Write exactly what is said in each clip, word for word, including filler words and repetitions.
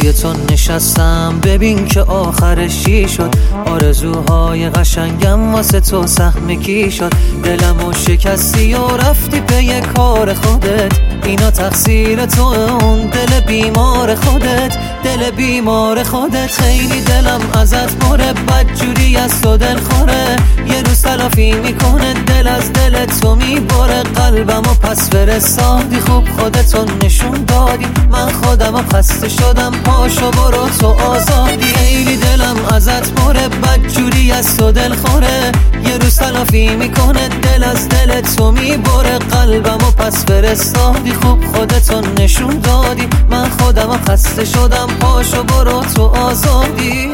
پای تو نشستم، ببین که آخرش چی شد. آرزوهای قشنگم واسه تو سهم کی شد. دلمو شکستی و رفتی پی کار خودت، اینا تقصیر تو، اون دل بیمار خودت، دل بیمار خودت. خیلی دلم ازت پره، بدجوری از تو دل خوره. یه روز تلافی میکنه، دل از دل تو میبره. قلبمو پس فرستادی، خوب خودتو نشون دادی. من خودمو خسته شدم، پاشو برو تو آزادی. خیلی دلم ازت پره، بدجوری از تو دل خوره. یه روز تلافی میکنه، دل از دل تو میبره. قلبمو پس فرستادی، خوب خودتو نشون دادی. من خودمو خسته شدم، پاشو برو تو آزادی.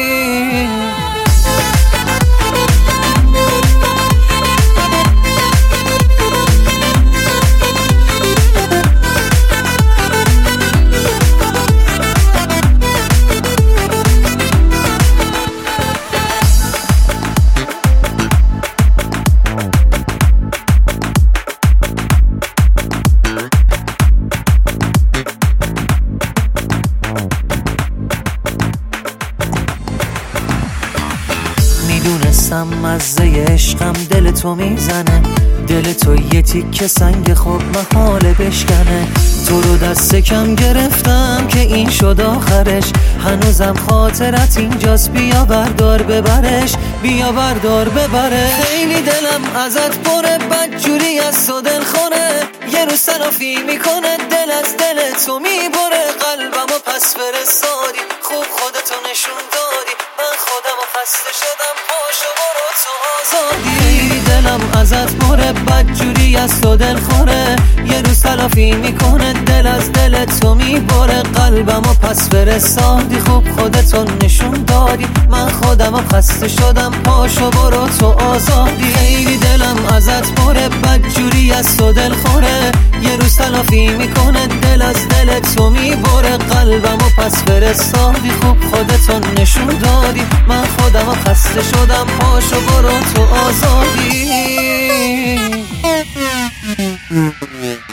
میدونستم مزه عشقم دل تو میزنه. دل تو یه تیکه سنگ، خوب محاله بشکنه. تو رو دست کم گرفتم که این شد آخرش. هنوزم خاطرت اینجاست، بیا بردار ببرش، بیا بردار ببره. خیلی دلم ازت پره، بدجوری از تو دل خوره. یه روز تلافی میکنه، دل از دل تو میبره. قلبمو پس فرستادی، خوب خودتو نشون دادی. من خودمو خسته شدم، پاشو برو تو آزادی. خیلی دلم ازت پره، بدجوری از تو دل خوره. یه روز تلافی میکنه، دل از دل تو میبره. قلبمو پس فرستادی، خوب خودتو نشون دادی. من خودمو خسته شدم، پاشو برو تو آزادی. خیلی دلم ازت پره، بدجوری از تو دل خوره. یه روز تلافی میکنه، دل از دل تو میبره. قلبمو پس فرستادی، خوب خودتو نشون دادی. من خودمو خسته شدم، پاشو برو تو آزادی.